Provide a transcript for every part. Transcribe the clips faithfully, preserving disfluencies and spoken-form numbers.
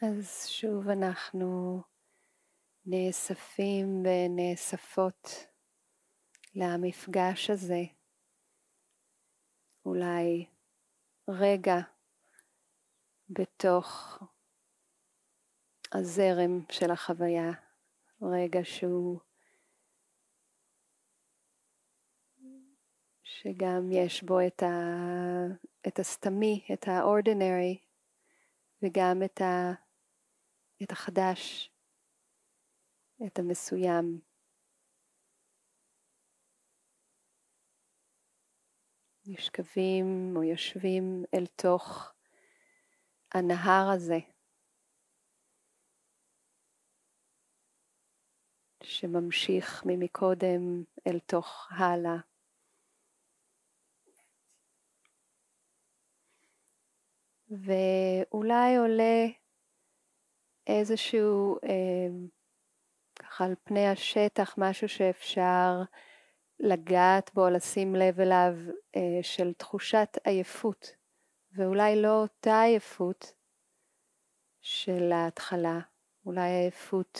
אז שוב אנחנו נאספים ונאספות למפגש הזה, אולי רגע בתוך הזרם של החוויה, רגע שהוא שגם יש בו את, ה, את הסתמי, את האורדינרי, וגם את, ה, את החדש, את המסוים. נשכבים או יושבים אל תוך הנהר הזה, שממשיך ממקודם אל תוך הלאה. ואולי עולה איזשהו, אה, ככה על פני השטח, משהו שאפשר לגעת בו, לשים לב אליו, אה, של תחושת עייפות, ואולי לא אותה עייפות של ההתחלה, אולי עייפות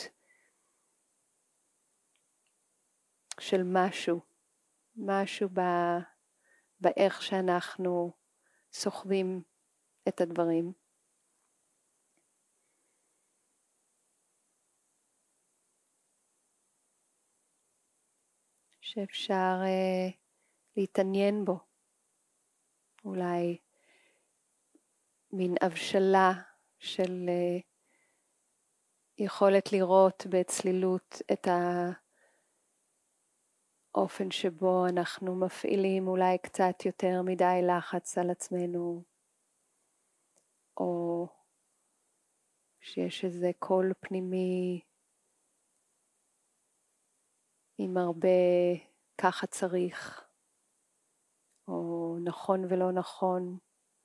של משהו, משהו ב, באיך שאנחנו סוחבים את הדברים. שאפשר uh, להתעניין בו, אולי מין הבשלה של uh, יכולת לראות בצלילות את האופן שבו אנחנו מפעילים אולי קצת יותר מדי לחץ על עצמנו, או שיש איזה קול פנימי עם הרבה ככה צריך, או נכון ולא נכון.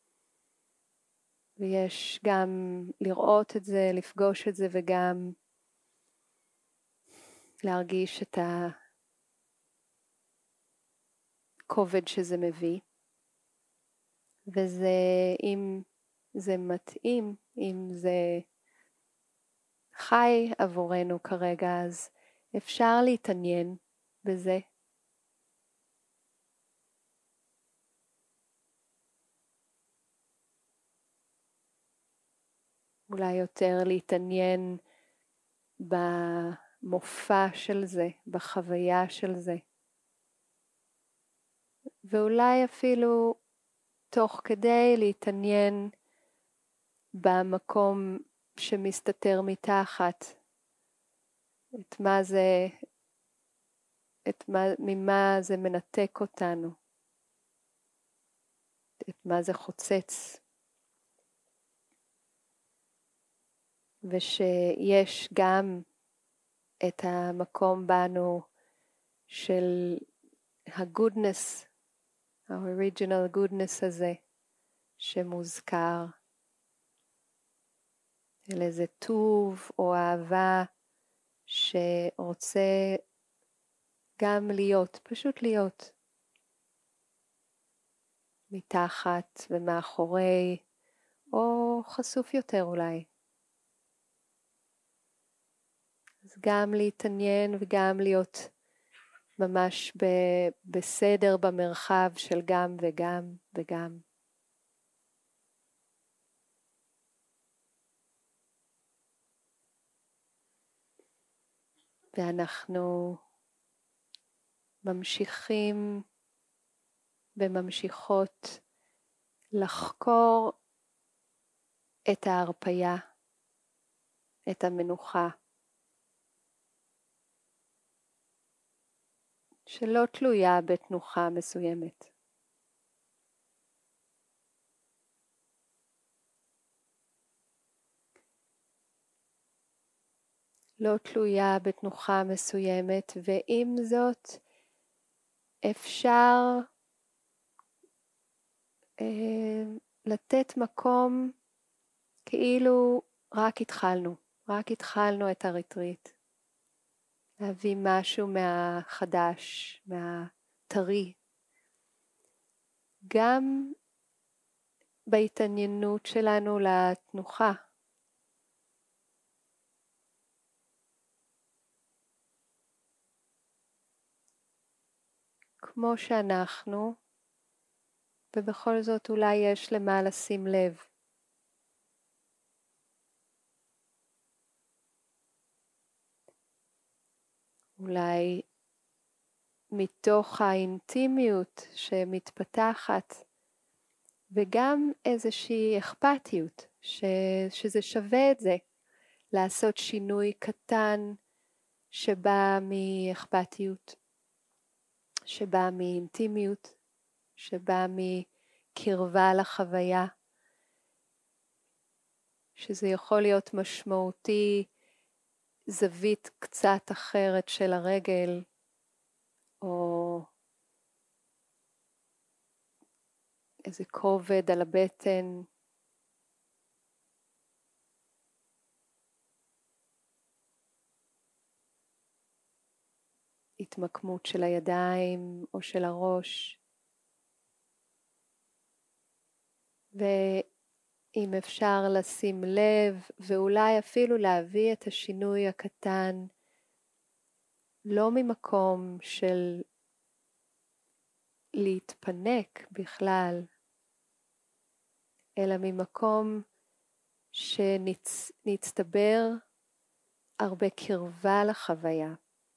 ויש גם לראות את זה, לפגוש את זה, וגם להרגיש את הכובד שזה מביא. וזה, אם זה מתאים, אם זה חי עבורנו כרגע, אז אפשר להתעניין בזה. אולי יותר להתעניין במופע של זה, בחוויה של זה. ואולי אפילו תוך כדי להתעניין במקום שמסתתר מתחת. את מה זה, את מה, ממה זה מנתק אותנו. את מה זה חוצץ. ושיש גם את המקום בנו של הגודנס, ה-original goodness הזה שמוזכר, אל איזה טוב או אהבה שרוצה גם להיות, פשוט להיות מתחת ומאחורי, או חשוף יותר אולי. אז גם להתעניין וגם להיות ממש ב- בסדר במרחב של גם וגם וגם. ואנחנו ממשיכים וממשיכות לחקור את ההרפיה, את המנוחה, שלא תלויה בתנוחה מסוימת. לא תלויה בתנוחה מסוימת, ועם זאת אפשר אה, לתת מקום כאילו רק התחלנו, רק התחלנו את הריטריט. להביא משהו מהחדש, מהטרי. גם בהתעניינות שלנו לתנוחה. כמו שאנחנו, ובכל זאת אולי יש למה לשים לב. אולי מתוך האינטימיות שמתפתחת, וגם איזושהי אכפתיות, ש... שזה שווה את זה, לעשות שינוי קטן שבא מאכפתיות, שבא מאינטימיות, שבא מקרבה לחוויה, שזה יכול להיות משמעותי, זווית קצת אחרת של הרגל, או איזה כובד על הבטן, התמקמות של הידיים או של הראש. ואם אפשר לשים לב ואולי אפילו להביא את השינוי הקטן לא ממקום של להתפנק בכלל, אלא ממקום שנצטבר הרבה קרבה לחוויה,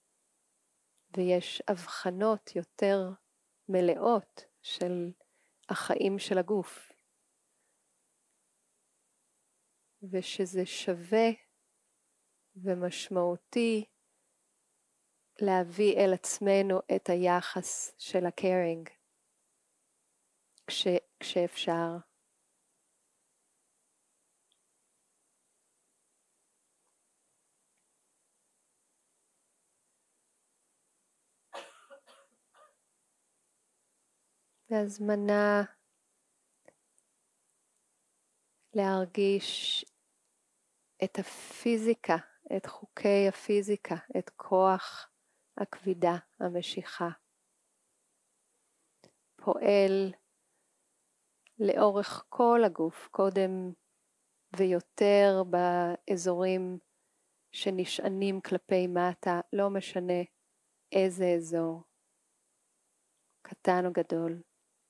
ויש הבחנות יותר מלאות של החיים של הגוף, ושזה שווה ומשמעותי להביא אל עצמנו את היחס של הקיירינג כש, כשאפשר. והזמנה להרגיש את הפיזיקה, את חוקי הפיזיקה, את כוח הכבידה, המשיכה. פועל לאורך כל הגוף, קודם ויותר באזורים שנשענים כלפי מטה, לא משנה איזה אזור, קטן או גדול.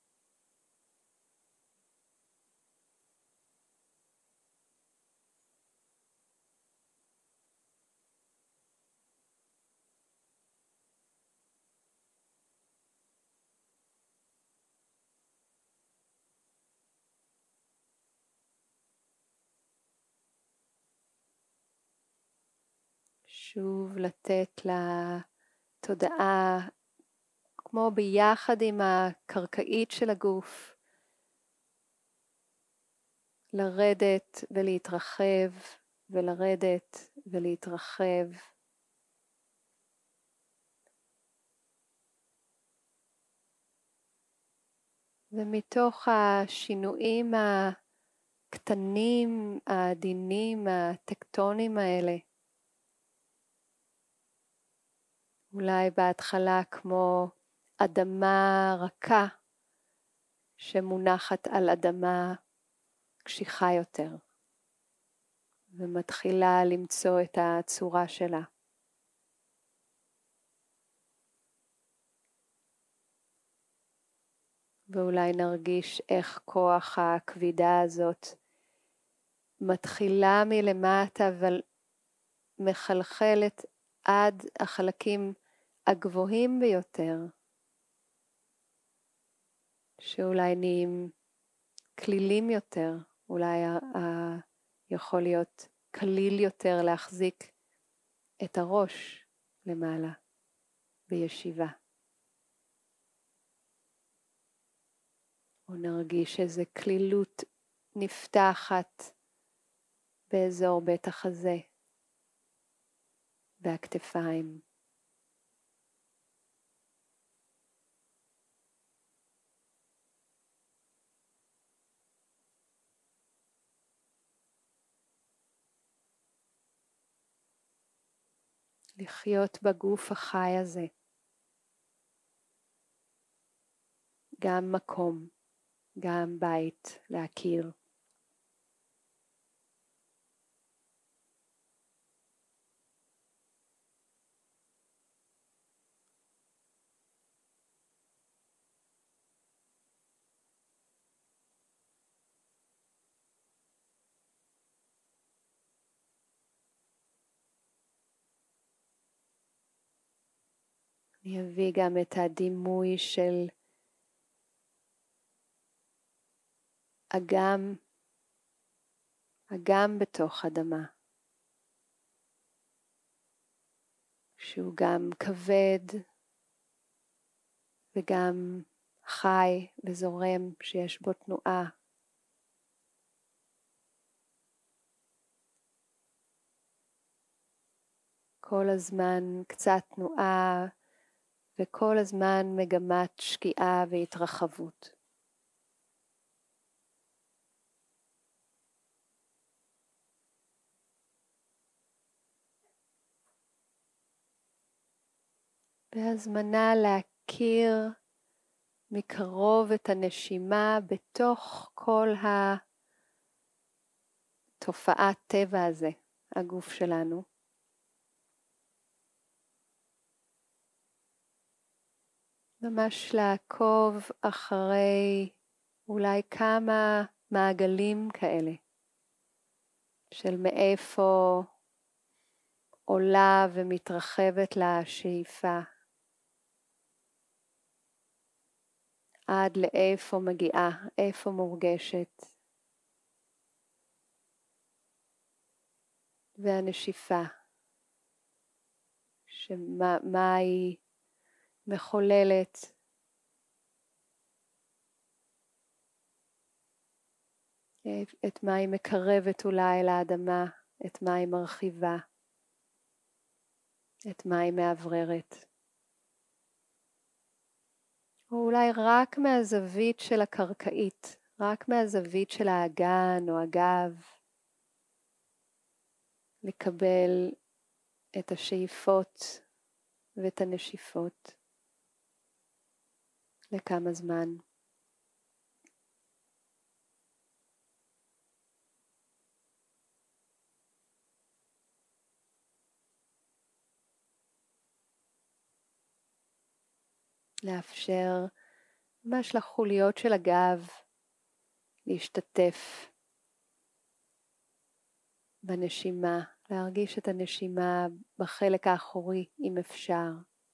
שוב לתת לתודעה, כמו ביחד עם הקרקעית של הגוף, לרדת ולהתרחב, ולרדת ולהתרחב. ומתוך השינויים הקטנים, העדינים, הטקטונים האלה, אולי בהתחלה כמו אדמה רכה שמונחת על אדמה קשיחה יותר ומתחילה למצוא את הצורה שלה. ואולי נרגיש איך כוח הכבידה הזאת מתחילה מלמטה אבל מחלחלת עד החלקים הגבוהים ביותר, שאולי נהיים כלילים יותר, אולי ה- ה- יכול להיות כליל יותר להחזיק את הראש למעלה בישיבה. או נרגיש איזו כלילות נפתחת באזור בית החזה והכתפיים. לחיות בגוף החי הזה. גם מקום, גם בית להכיר. אני אביא גם את הדימוי של אגם, אגם בתוך אדמה, שהוא גם כבד וגם חי וזורם, שיש בו תנועה. כל הזמן קצת תנועה וכל הזמן מגמת שקיעה והתרחבות. והזמנה להכיר מקרוב את הנשימה בתוך כל התופעת טבע הזה, הגוף שלנו. ממש לעקוב אחרי אולי כמה מעגלים כאלה, של מאיפה עולה ומתרחבת לה השאיפה, עד לאיפה מגיעה, איפה מורגשת, והנשיפה, שמה מה היא מחוללת, את מה היא מקרבת אולי לאדמה, את מה היא מרחיבה, את מה היא מאווררת. או אולי רק מהזווית של הקרקעית, רק מהזווית של האגן או הגב, לקבל את השאיפות ואת הנשיפות לכמה זמן. לאפשר ממש לחוליות של הגב להשתתף בנשימה, להרגיש את הנשימה בחלק האחורי אם אפשר.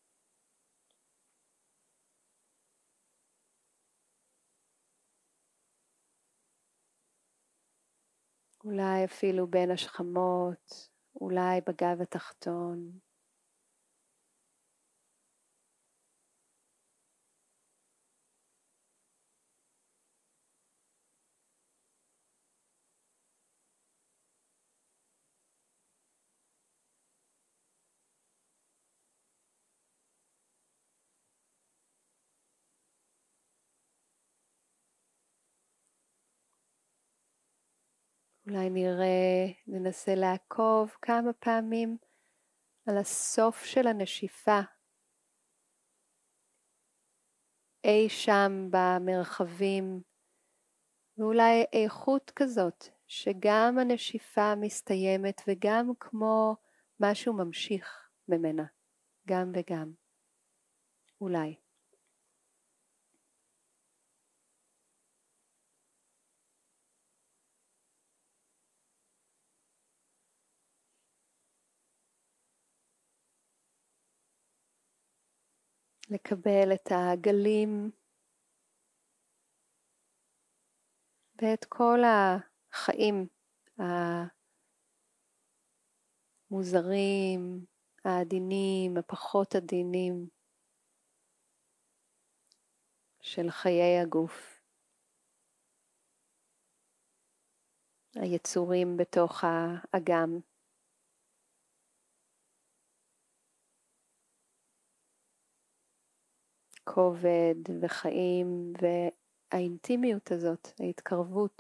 אולי אפילו בין השכמות, אולי בגב התחתון. אולי נראה, ננסה לעקוב כמה פעמים על הסוף של הנשיפה, אי שם במרחבים, ואולי איכות כזאת, שגם הנשיפה מסתיימת וגם כמו משהו ממשיך ממנה, גם וגם, אולי. לקבל את הגלים ואת כל החיים המוזרים, העדינים, הפחות עדינים של חיי הגוף. היצורים בתוך האגם. כובד וחיים והאינטימיות הזאת, ההתקרבות.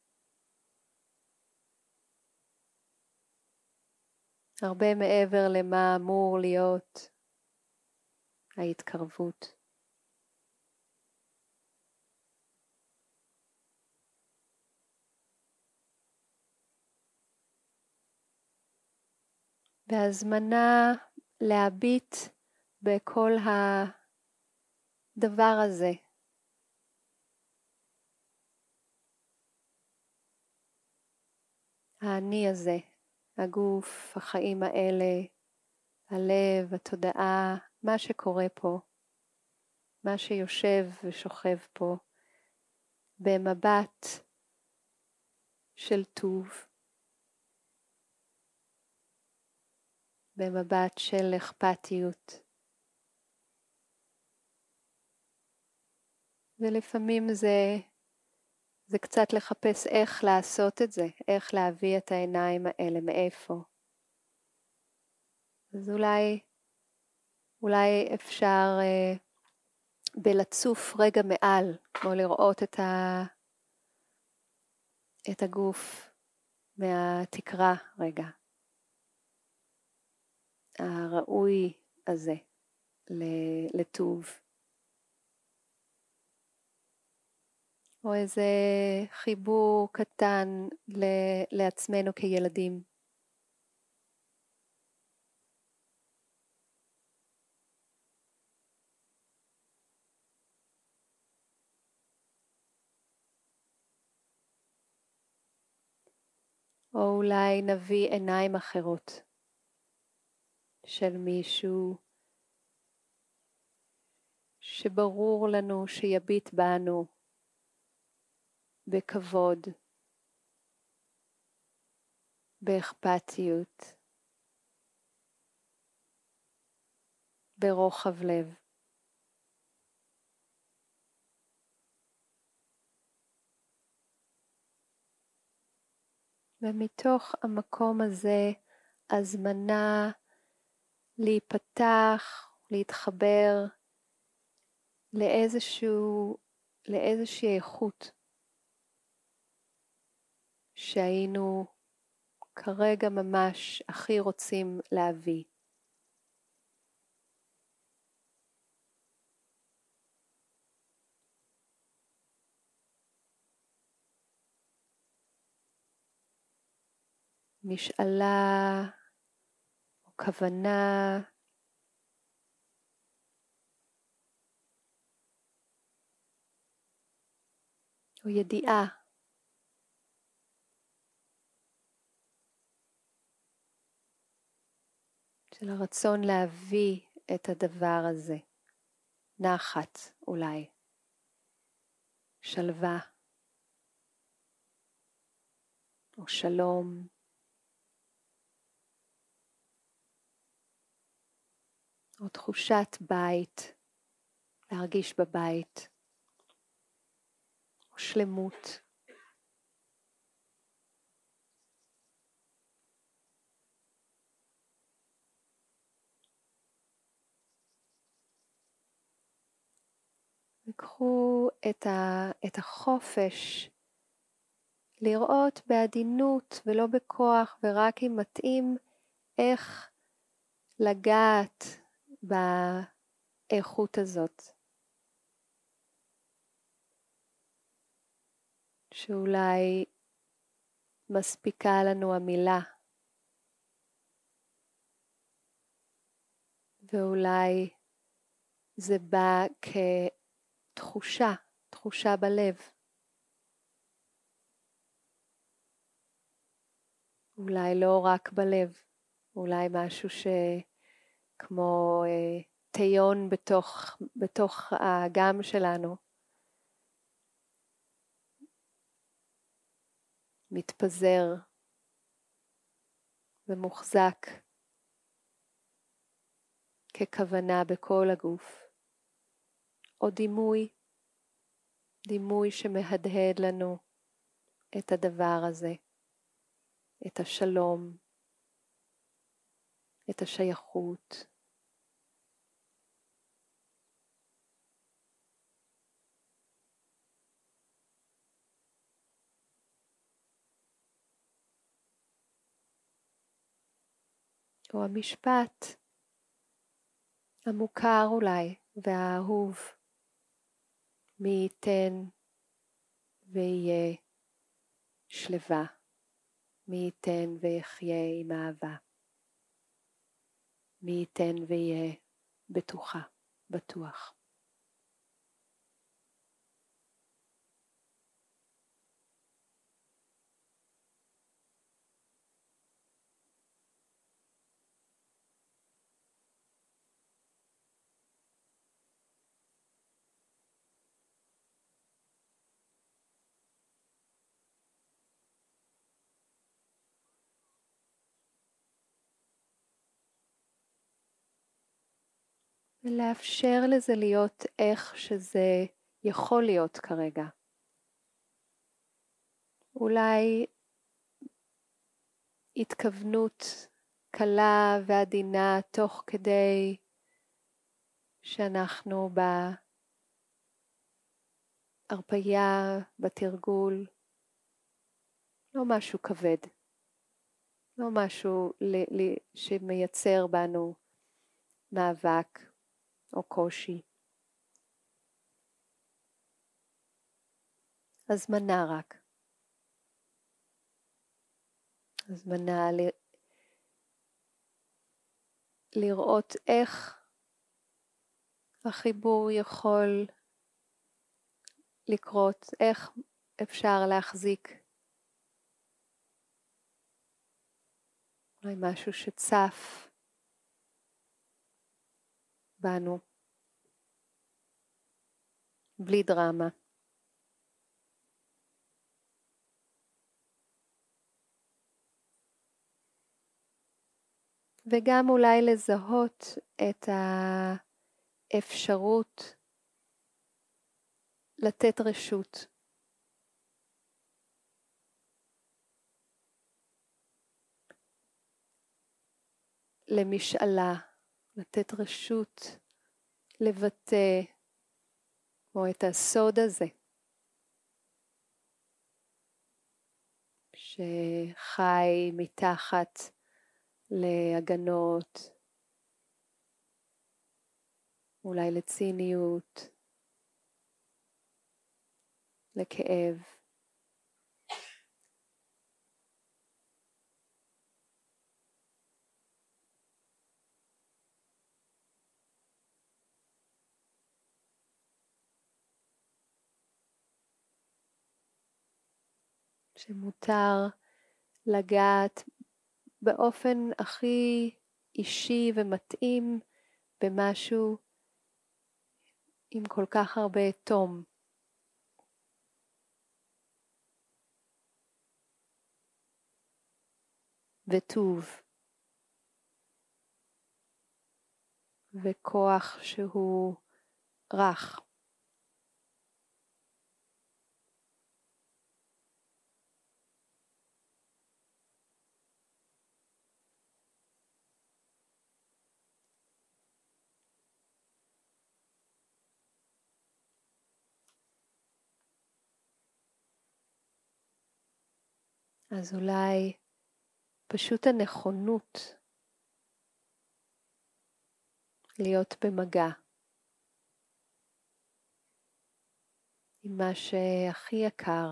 הרבה מעבר למה אמור להיות ההתקרבות. והזמנה להביט בכל הדבר הזה. האני הזה, הגוף, החיים האלה, הלב, התודעה, מה שקורה פה, מה שיושב ושוכב פה, במבט של טוב, במבט של אכפתיות. ולפעמים זה, זה קצת לחפש איך לעשות את זה, איך להביא את העיניים האלה, מאיפה. אז אולי, אולי אפשר אה, בלצוף רגע מעל, כמו לראות את, ה, את הגוף מהתקרה רגע. הראוי הזה לטוב. או איזה חיבור קטן לעצמנו כילדים. או אולי נביא עיניים אחרות של מישהו שברור לנו שיביט בנו בכבוד, באכפתיות, ברוחב לב. ומתוך המקום הזה הזמנה להיפתח, להתחבר לאיזשהו, לאיזושהי איכות שהיינו כרגע ממש הכי רוצים להביא. משאלה או כוונה או ידיעה של הרצון להביא את הדבר הזה. נחת אולי, שלווה או שלום. או תחושת בית, להרגיש בבית, או שלמות. וקחו את, ה, את החופש לראות בעדינות ולא בכוח, ורק אם מתאים איך לגעת באיכות הזאת. שאולי מספיקה לנו המילה, ואולי זה בא כתחושה, תחושה בלב. אולי לא רק בלב, אולי משהו שכמו אה, תיון בתוך, בתוך האגם שלנו. מתפזר ומוחזק ככוונה בכל הגוף. או דימוי, דימוי שמהדהד לנו את הדבר הזה, את השלום, את השייכות. או המשפט המוכר אולי והאהוב, מי ייתן ויהיה שלווה, מי ייתן ויחיה עם אהבה, מי ייתן ויהיה בטוחה, בטוח. ולאפשר לזה להיות איך שזה יכול להיות כרגע. אולי התכוונות קלה ועדינה תוך כדי שאנחנו בהרפאיה, בתרגול, לא משהו כבד, לא משהו ל- ל- שמייצר בנו מאבק או קושי. הזמנה רק. הזמנה ל... לראות איך החיבור יכול לקרות, איך אפשר להחזיק אולי משהו שצף בנו, בלי דרמה. וגם אולי לזהות את האפשרות לתת רשות. למשאלה, לתת רשות לבטא כמו את הסוד הזה שחי מתחת להגנות, אולי לציניות, לכאב. שמותר לגעת באופן הכי אישי ומתאים במשהו עם כל כך הרבה תום. וטוב. וכוח שהוא רך. אז אולי פשוט הנכונות להיות במגע עם מה שהכי יקר.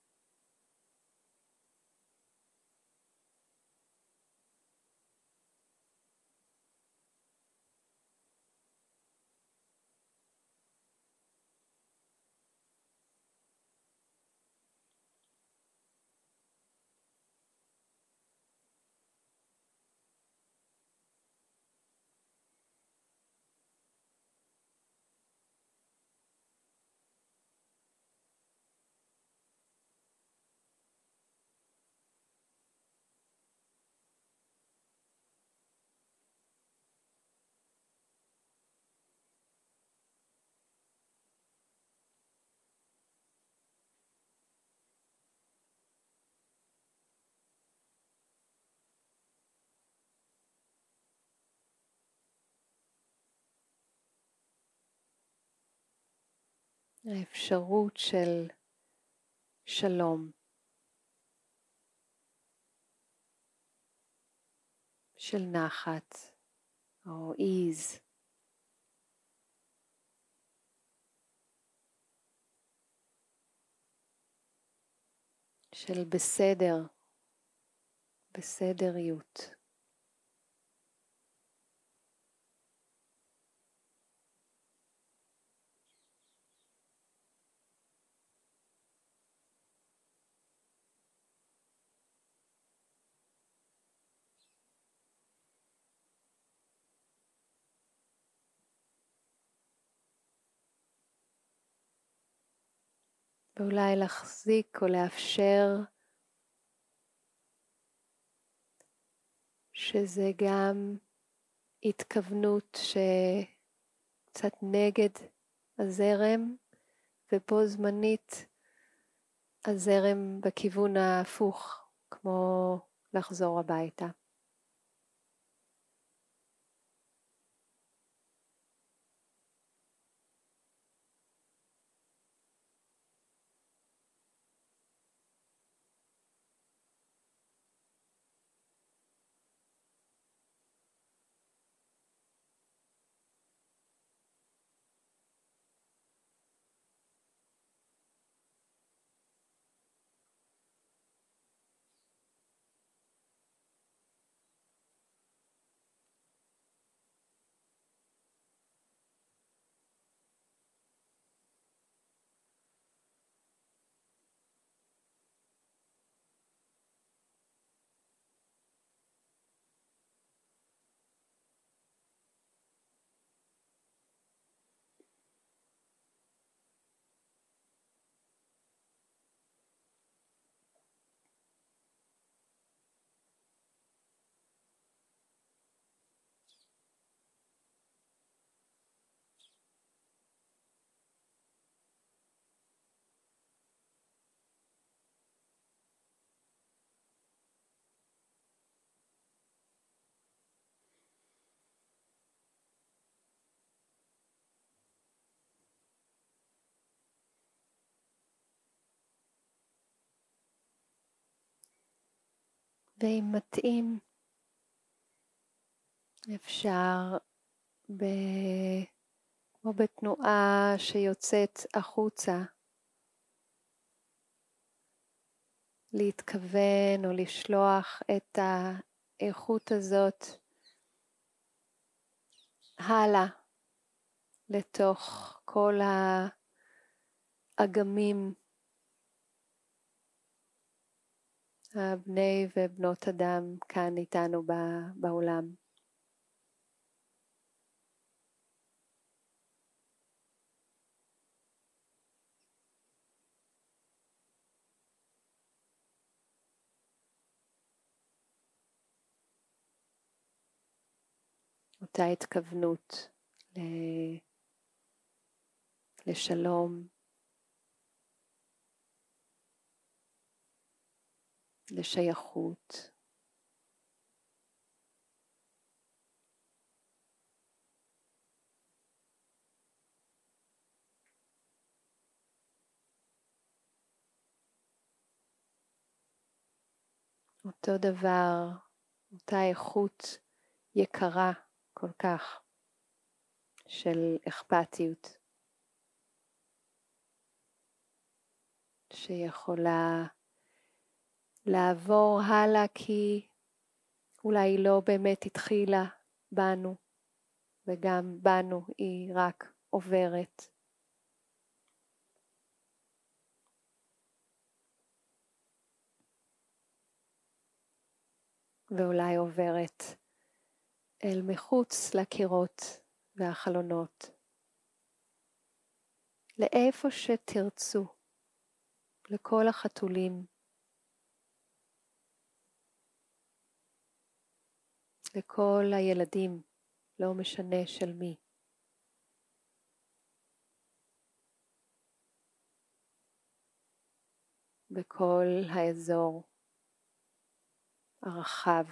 האפשרות של שלום, של נחת או איז. של בסדר, בסדריות. ואולי להחזיק או לאפשר שזה גם התכוונות קצת נגד הזרם, ובו זמנית הזרם בכיוון ההפוך, כמו לחזור הביתה. ואם מתאים, אפשר ב... או בתנועה שיוצאת החוצה, להתכוון או לשלוח את האיכות הזאת הלאה לתוך כל האגמים, הבני ובנות אדם כאן איתנו בעולם. אותה התכוונות לשלום, לשייכות. אותו דבר, אותה איכות יקרה כל כך של אכפתיות, שיכולה לעבור הלאה כי אולי היא לא באמת התחילה בנו, וגם בנו היא רק עוברת. ואולי עוברת אל מחוץ לקירות והחלונות, לאיפה שתרצו, לכל החתולים, לכל הילדים, לא משנה של מי. בכל האזור הרחב.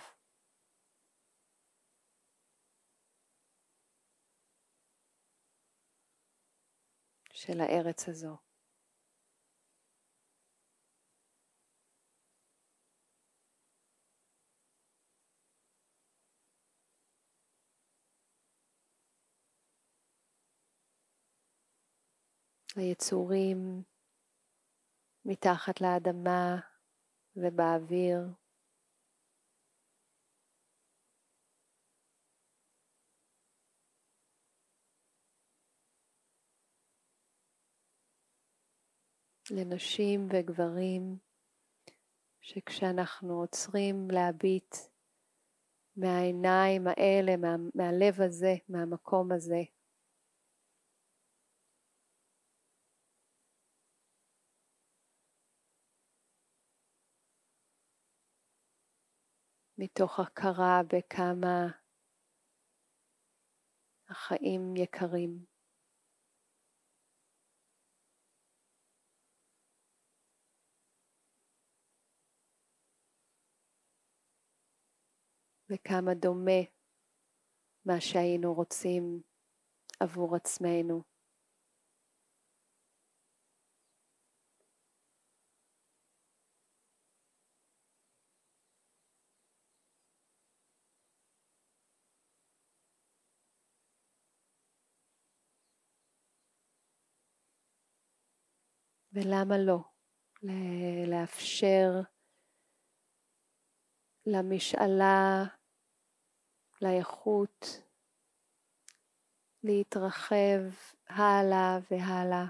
של הארץ הזו. היצורים מתחת לאדמה ובאוויר. לנשים וגברים, שכשאנחנו עוצרים להביט מהעיניים האלה, מה, מהלב הזה, מהמקום הזה, מתוך הכרה בכמה החיים יקרים. וכמה דומה מה שהיינו רוצים עבור עצמנו. ולמה לא? לאפשר למשאלה, לאיכות, להתרחב הלאה והלאה,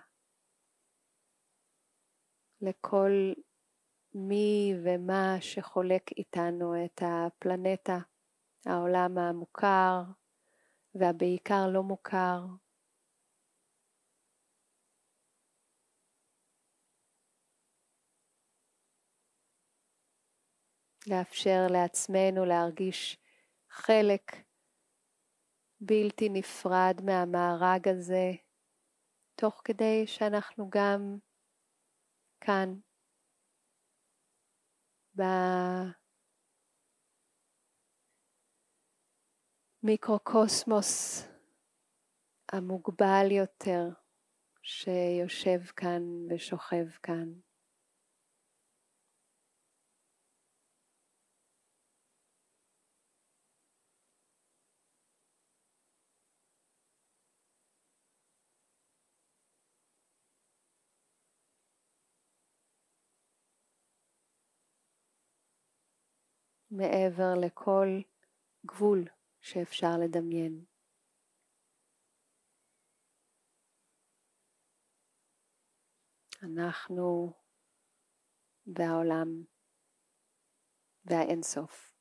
לכל מי ומה שחולק איתנו את הפלנטה, העולם המוכר והבעיקר לא מוכר. לאפשר לעצמנו להרגיש חלק בלתי נפרד מהמארג הזה, תוך כדי שאנחנו גם כאן, במיקרוקוסמוס המוגבל יותר שיושב כאן ושוכב כאן. מעבר לכל גבול שאפשר לדמיין. אנחנו והעולם והאינסוף.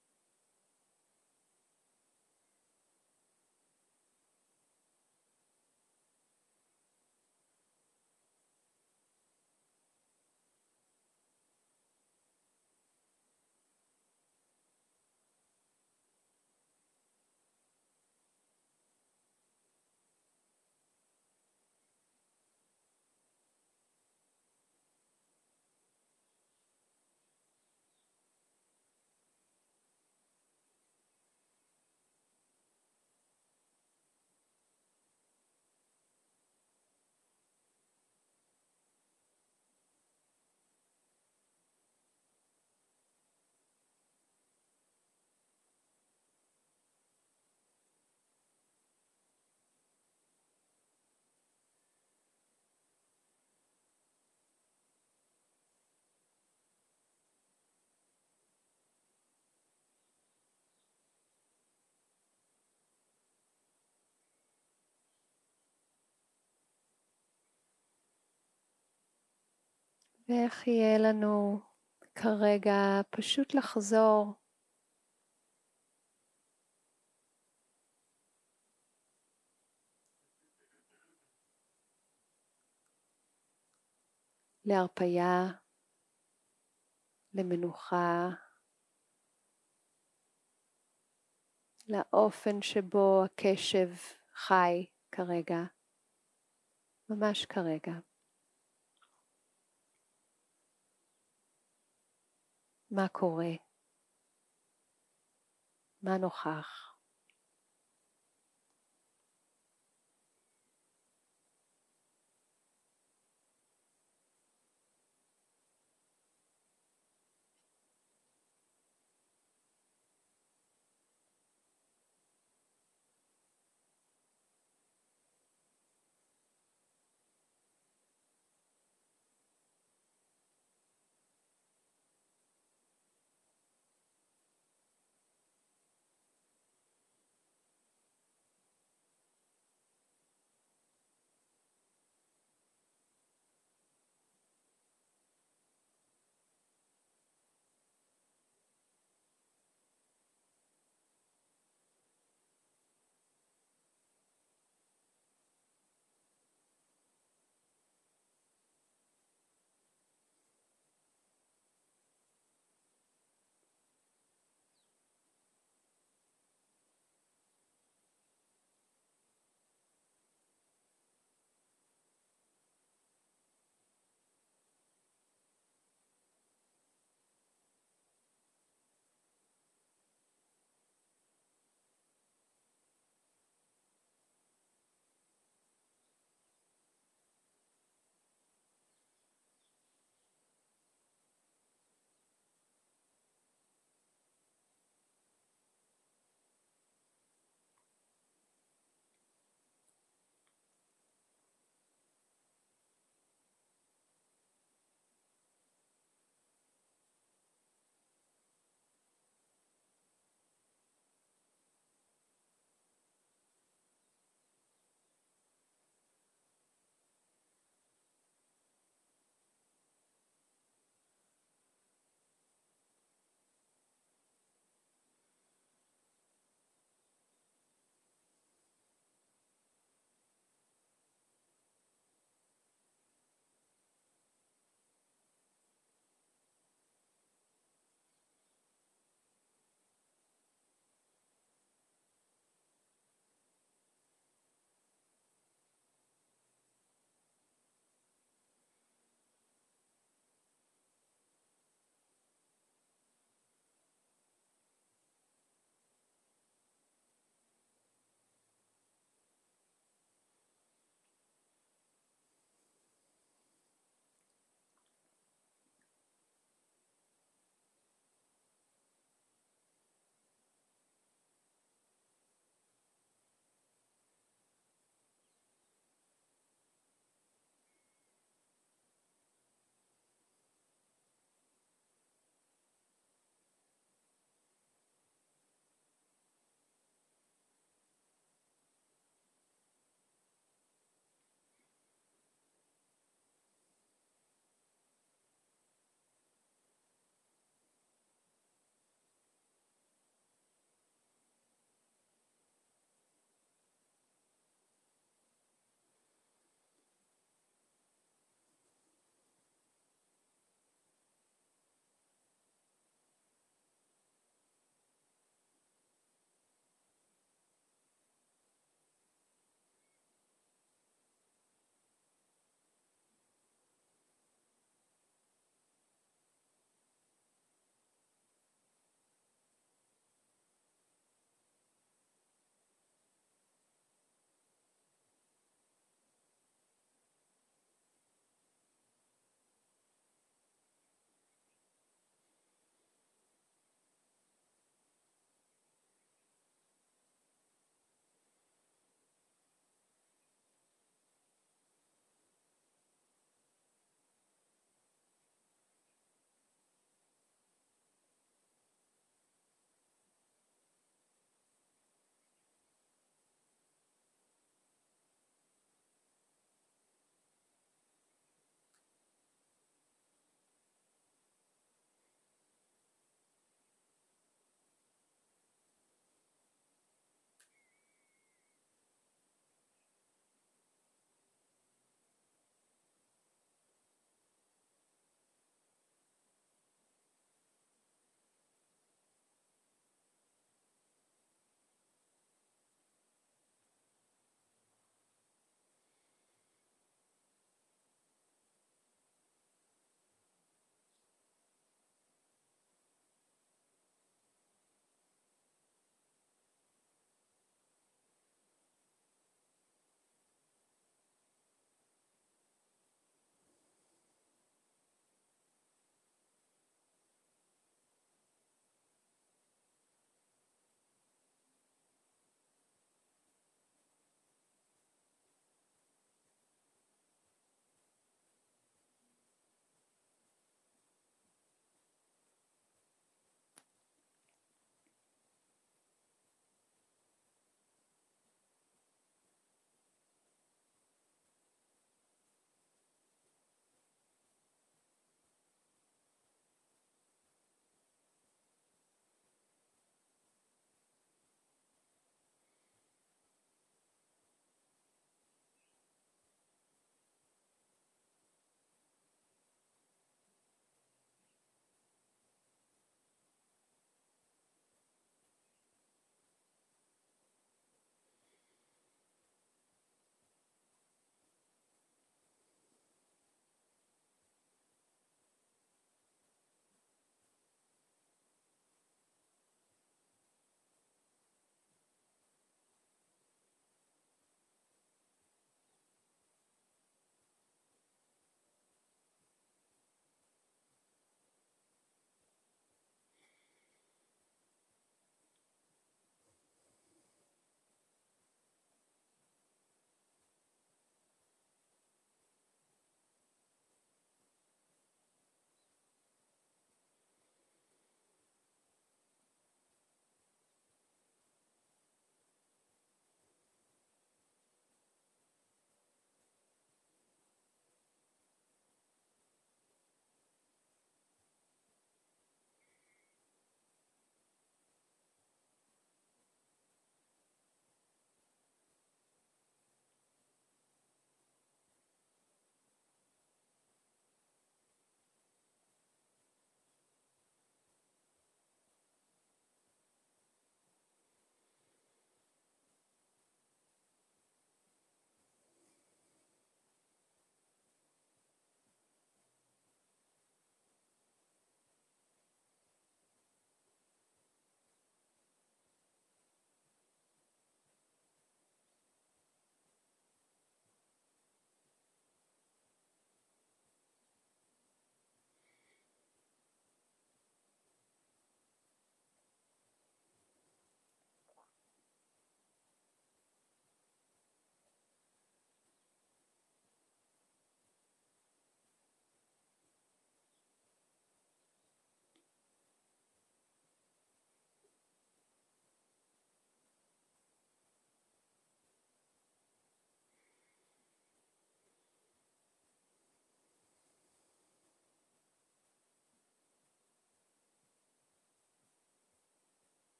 ואיך יהיה לנו כרגע פשוט לחזור להרפיה, למנוחה, לאופן שבו הקשב חי כרגע, ממש כרגע. מה קורה? מה נוכח?